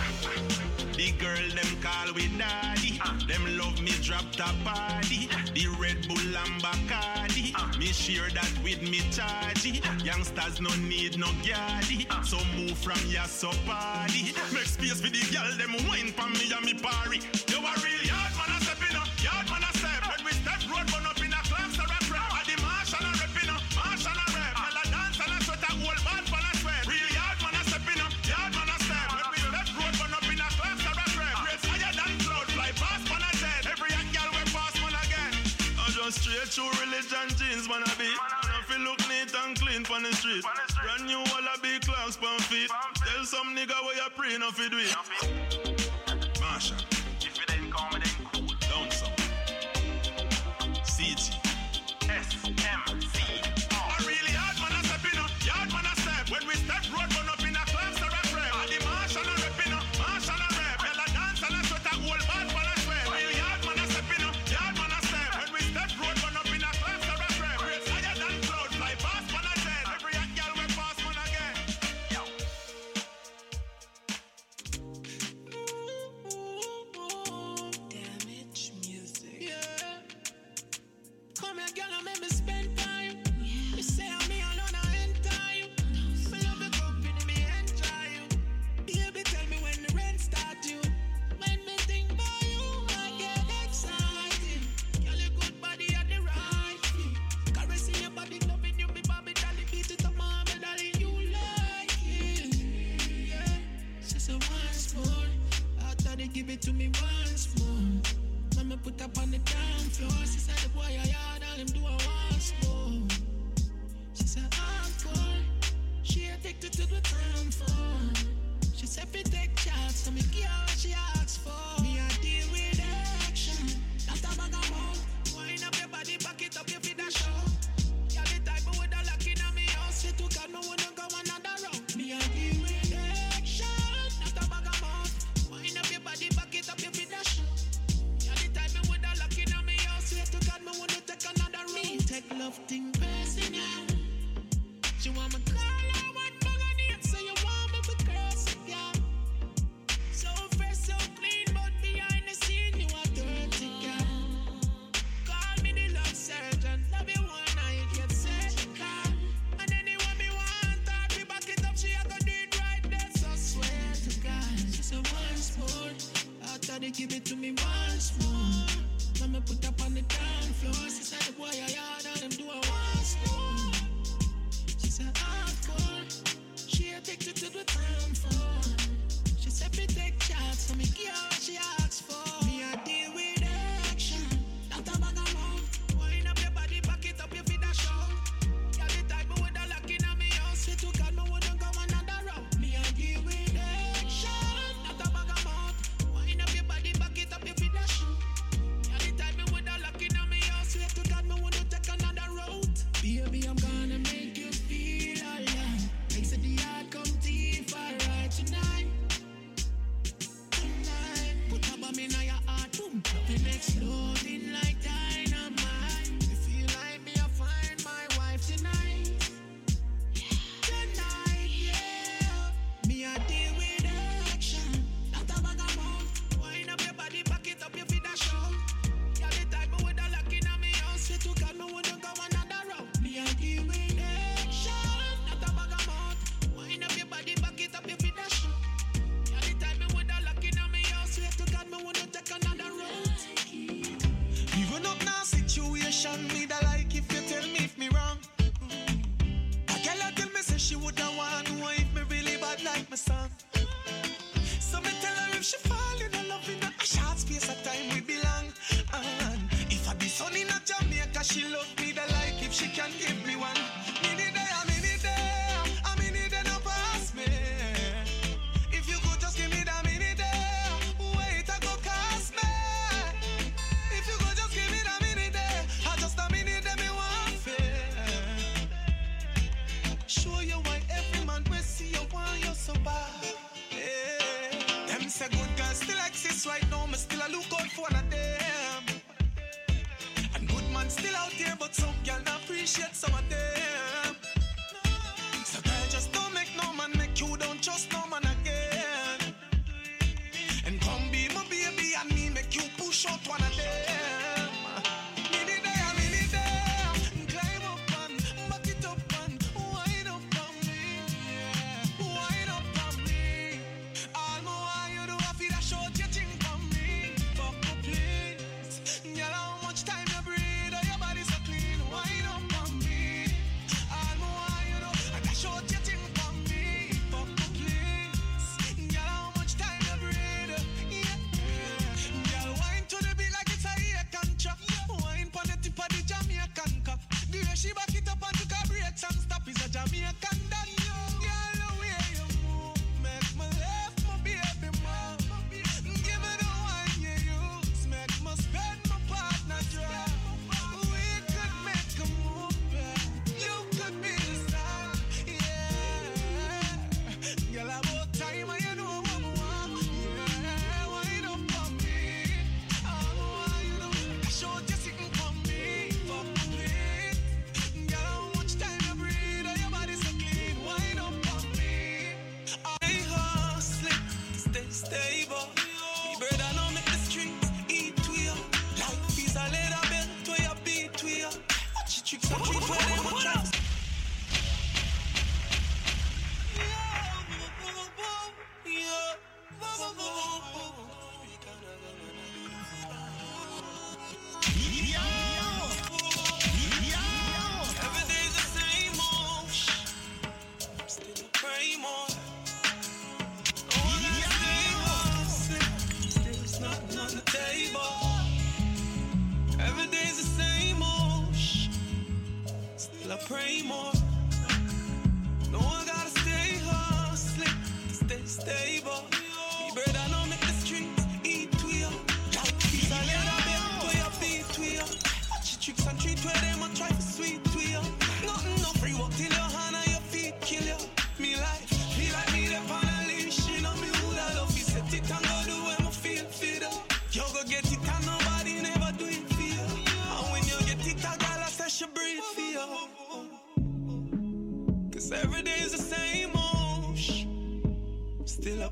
The girl them call with daddy. Them love me drop top body. The Red Bull and Bacardi. Me share that with me chargy. Youngsters no need no gaddy. So move from your so party. Make space for the girl them wine from me and me party. You are really hard man a step in a, yard man a step. When we step road run up in a class or a crap. A the marshal a rep in a, marshal a rep. Tell a dance and a sweat a whole bad fan a sweat. Really hard man a step in a, yard man a step. When we step road run up in a class or a crap. Race higher than cloud fly past man a jet. Every hot girl we pass man again. I just straight true religion jeans man a beat. And I feel look neat and clean on the street. Brand new wallaby clocks on feet. Tell some nigga where you pray no fit with. Marshall. If it ain't come, it ain't cool. Down some. C G. S M C. I really hard man a step in a, yard man a step. When we step road run up in a class or a crap. A the marshal a rep in a, marshal a rep. Girl a dance and a sweat a whole bad fan a sweat. Really hard man a step in a, yard man a step. When we step road run up in a class or a crap. Race higher than cloud fly past man a jet. Every hot girl we pass man again. Yo. give it to me once more. Mama put up on the damn floor. She said the boy I had all him do I once more. She said hardcore. She addicted to the time for. She said we take shots, so me give her what she asks for. Me I deal with action. Not a bag of mouth. Wind up your body, back it up, you feel that show. You're the type of with a lock in me house. She took out, no one go another round. Me I deal with action. Not a bag of mouth. Wind up your body, back it up, you feel that show. You're the type of with a lock in me house. She took out, no one take another round. Me take love thing personal. She want me call her one bag of name, so you want me to curse it, yeah. So fresh, so clean, but behind the scene you are dirty, girl. Call me the love surgeon, love you one night, get surgical. And anyone me want, I'll be back it up, she a go do it right there, so swear to God. She said once more, after they give it to me once more. Mama put up on the down floor, she said the boy I had on them do it once more. She said hardcore, she addicted to the time for. She said me take shots, so me give her what she asks for. Me I deal with action, not a bag of mouth. Wind up your body, back it up, you feel that show. You're the type of with a lock in me house. She took out, no one go another round. Me I deal with action, not a bag of mouth. Wind up your body, back it up, you feel that show. You're the type of with a lock in me house. She took out, no one take another road. Baby, I'm gonna make you feel alright. Like said the heart come deep, alright tonight. Tonight, put a bomb in your heart, boom. Then exploding like dynamite. You feel like me, I find my wife tonight. Tonight, yeah. Me, I deal with action. Not a bag of mouth. Wind up your body, back it up, you feel that show. You're the type of with a lock in me house. You took out, no one go another round. Me, I deal with action. Not a bag of mouth. Wind up your body, back it up, you feel that show. You're the type of with a lock in me house. Swear to God, me wanna take another road. We run up now situation, me da like if you tell me if me wrong. A girl a tell me say she woulda want know if me really bad like my son. So me tell her if she fall in love in a short space of time we belong. And if I be sunny in a Jamaica, she love me da like if she can give me one. Me need there, me need there, I me need there no pass me. If you could just give me that minute there, wait I go cast me. If you could just give me that minute there, I just a minute there me want fair. Show you why every man will see you want you so bad. Yeah. Them say good girls still exist right now, me still a look out for one of them. And good man still out there, but some girl not appreciate some of them. So girl just don't make no man make you don't trust no man again. And come be my baby and me make you push out one of them. Minute there, minute there, climb up and back it up and wind up on me, yeah. Wind up on me. All my while you do I feel that short you think on me. Fuck me please, girl how much time you breathe, oh your body so clean. Wind up on me,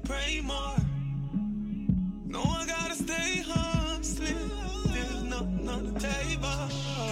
pray more. No, I gotta stay hustling. There's nothing on the table.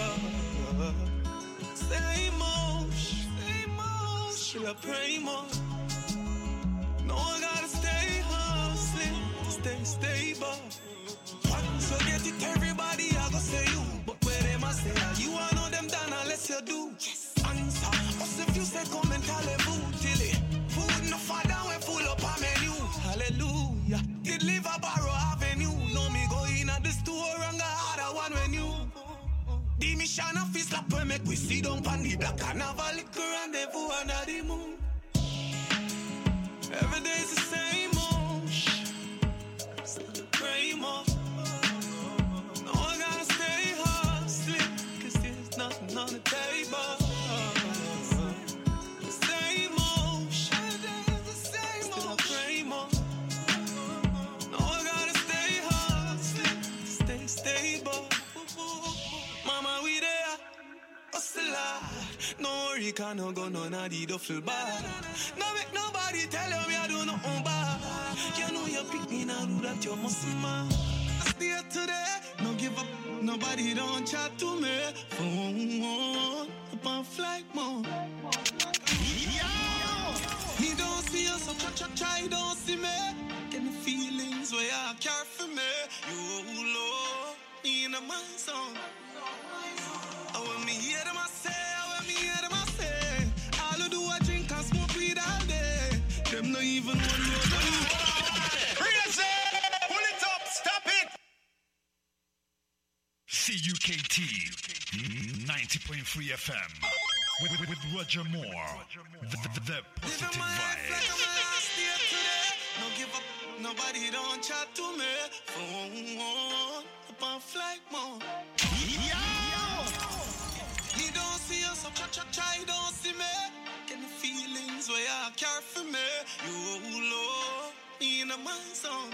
Stay more, stay more. Should I pray more? No, I gotta stay hustling, stay stable. Once I get it, everybody I go say you. But where them I say, you want know them done unless you do. Yes. Answer, us if you say come and tell a food till it. Food no father when full up a menu. Hallelujah. Did live a Barrow Avenue. No me go in at the store and go harder one when you. The mission of his lap we make we see down pan the black carnival liquor rendezvous under the moon. Every day's the same old shit. Still pray more. No, I gotta stay hustling, cause there's nothing on the table. Same old shit. Still pray more. No, I gotta stay hustling, stay stable. Mama, we there. Hustle hard. No worry, can no go none of the duffel bag. No make nobody tell you me I do nothing bad. You know you pick me now, do that you must man. I stay today, no give up. Nobody don't chat to me. Phone up on flight mode. Me don't see you, so try, try, don't see me. Get the feelings where you care for me. You Lord, me in a my song. I want me hear them I say, I want me hear them I say. All I do I drink and smoke weed all day. Them not even one more. Crazy! Pull it up, stop it! C U K T ninety point three F M with, with, with Roger Moore, the, the, the positive vibe. No give up, nobody don't chat to me. Phone up on flight mode. Me don't see you, so try, try, try, don't see me. Get the feelings where you care for me. You Lord, me in a my song.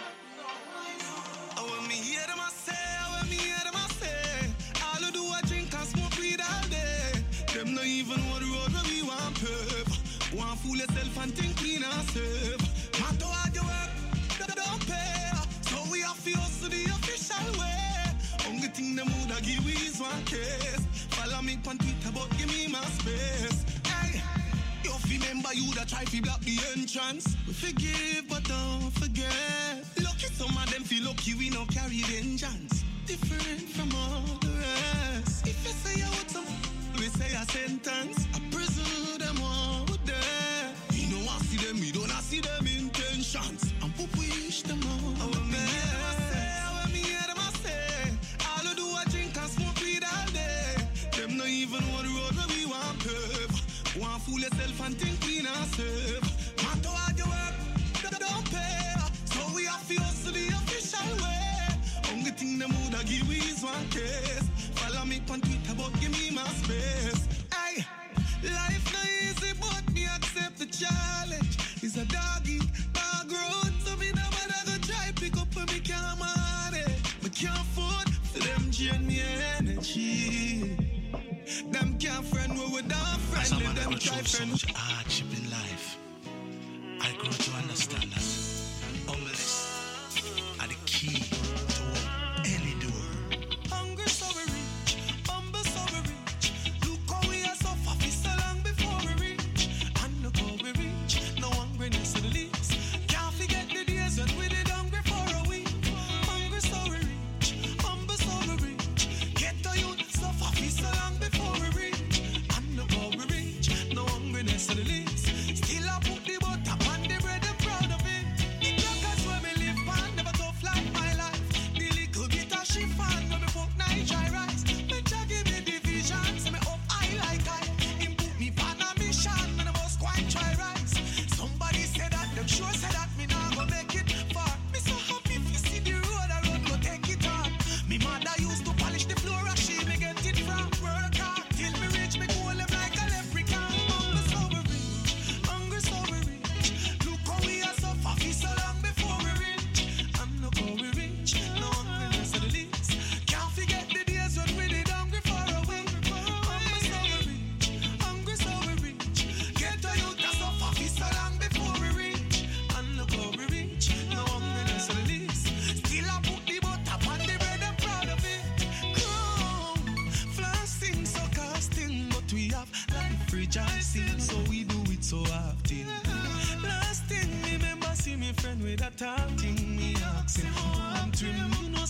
I want me hear them I say, I want me hear them I say. All I do I drink and smoke weed all day. Them not even one road where we want pep. Want fool yourself and think clean and safe. Matter how you work, don't pay. So we have to hustle the official way. Only thing them woulda give is one case. Follow me on Twitter, but give me my space. Hey, you remember you that try to block the entrance. We forgive, but don't forget. Lucky some of them feel lucky we no carry vengeance. Different from all the rest. If you say you want some, we say a sentence. I presume them all with them. We don't want see them, we don't see them intentions. And we wish them all. I will me hear them I say, I will me hear them I say. All I do I drink and smoke weed all day. Them not even one road where we want pave. Want fool yourself and think we not safe. Matter how you work, don't pay. So we have to hustle the official way. Only thing them woulda give is one case. Follow me on Twitter, but give me my space. Hey, life not easy, but me accept the challenge. It's a doggy, dog road, so me no matter go try pick up when me can't manage. Me can't afford for them drain me energy. Them can't friend we without friend. Let them try friend. So much hardship in life. I grow to understand that humbleness are the key to any door. Hungry so we reach, humble so we reach. Look how we are so far, we so long before we reach. And look how we reach, no hungriness in the least. Can't forget the days when we did hungry for a week. Hungry so we reach, humble so we reach. Get to you, so far, we so long before we reach. And look how we reach, no hungriness in the least.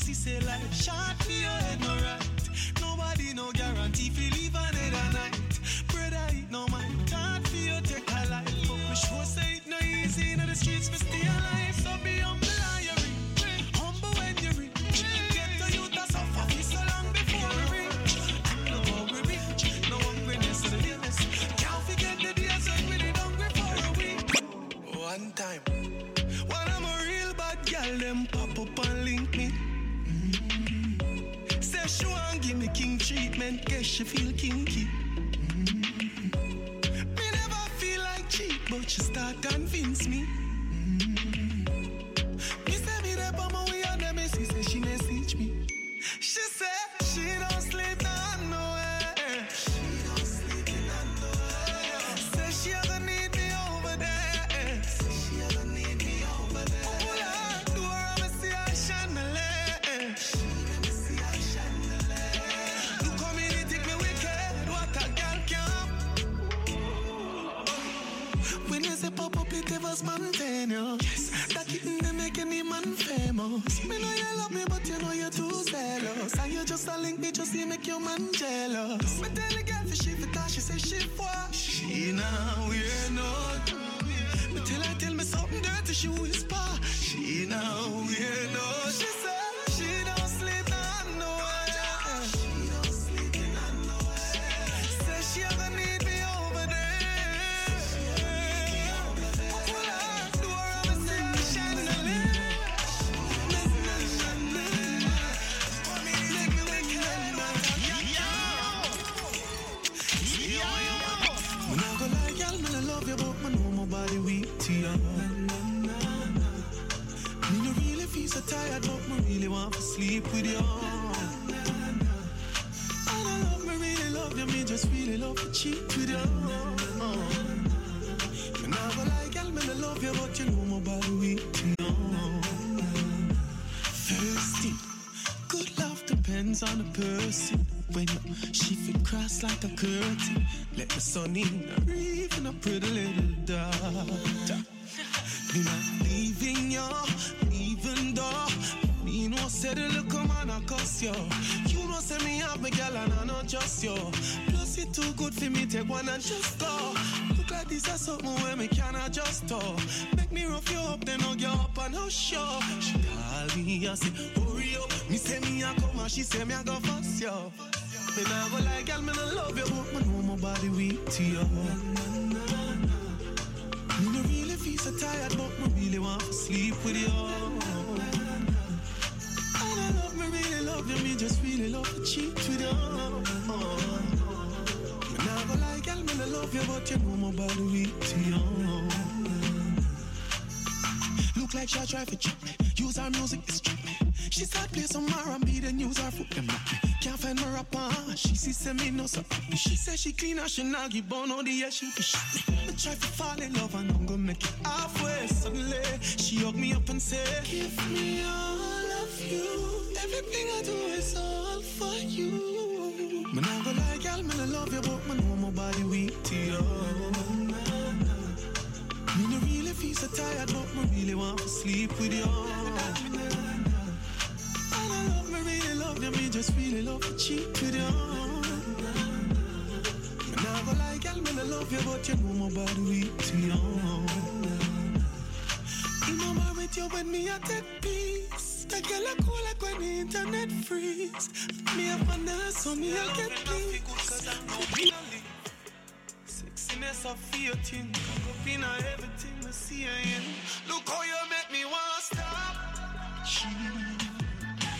Missy say life short for your head, no right. Nobody no guarantee if you leave another night. Brother, it no man can't for you take a life. But we sure say it no easy in the streets, we stay alive. So be humble and you rich, humble when you rich. Get the youth that suffer for so long before we reach. No more we reach, no hungriness to the illness. Can't forget the days when we did hungry for a week. One time, when I'm a real bad girl, them pop up and link me. Mm-hmm. Say she want give me king treatment, guess she feel kinky. Mm-hmm. Me never feel like cheap, but she start convince me. Mm-hmm. Me say me there on my way and the messy say she message me. She say she don't sleep down nowhere. She don't sleep down nowhere. Say she ever need me over there. Say she ever need me over there. Oh Lord, do her me see her chandelier. She let me see her chandelier. Look how me they take me wicked. What a girl can. When you say pop up, it ever spontaneous. Yes, that kitten they make any man famous. Me know you love me, but you know you're too zealous. And you just a link me, just to make your man jealous. Me tell the girl for she for that, she say she for. She now we're not. Me tell her tell me something dirty, she whisper. She now we're not. She say she don't sleep down nowhere. She don't sleep down nowhere. Say she ever need me over there. Body weak to you. Me no really feel so tired, but me really want to sleep with you. And I love me, really love you, me just really love to cheat with you. Me not go like girl, me no love you, but you know my body weak to you. Thirsty, good love depends on the person. When you shift it cross like a curtain, let the sun in, or even a pretty little daughter. Me not leaving you, even though me no say the look come on I cuss you. You know say me have me girl and I not just you. Plus it too good for me take one and just go. Look like this is something where me cannot just talk. Make me rough you up, then hug you up and hush you. She call me and say hurry up. Me say me a come and she say me a go fast you. Me nah go like girl, me no love you, but me know my body weak to you. Me no really feel so tired, but me really want to sleep with you. And I love me, really love you, me just really love to cheat with you. Me nah go like girl, me no love you, but you know my body weak to you. Look like she try to trick me. Use her music to strip me. She start play some R and B, then use her foot them lock me. Can't find my rapper, she see say me no so happy. She say she clean her, she not give bone on the air, she fi shoot me. I try to fall in love and I'm gonna make it halfway. Suddenly, she hug me up and say, give me all of you. Everything I do is all for you. Me not go like girl, me no love you, but me know my body weak to you. Me no really feel so tired, but me really want to sleep with you. And I love me, really love you, me just really love to cheat with you. Me nah go like girl, me no love you, but you know my body weak to you. I'm over with you when me a take peace. That girl a cool like when the internet freeze. Me a fan so me a get please. Sexiness of your thing, come up in everything I see you in. Look how you make me want stop. Cheat.